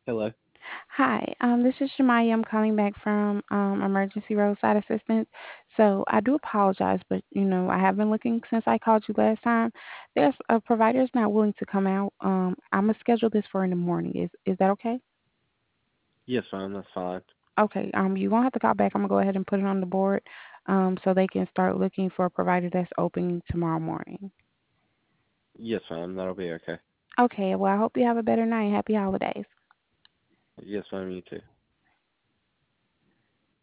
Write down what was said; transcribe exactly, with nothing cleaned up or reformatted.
Hello. Hi, um, this is Shemaya. I'm calling back from um, Emergency Roadside Assistance. So I do apologize, but you know I have been looking since I called you last time. There's a provider's not willing to come out. Um, I'm gonna schedule this for in the morning. Is is that okay? Yes, ma'am. That's fine. Okay. Um, you won't have to call back. I'm gonna go ahead and put it on the board, um, so they can start looking for a provider that's open tomorrow morning. Yes, ma'am. That'll be okay. Okay. Well, I hope you have a better night. Happy holidays. Yes, ma'am. You too.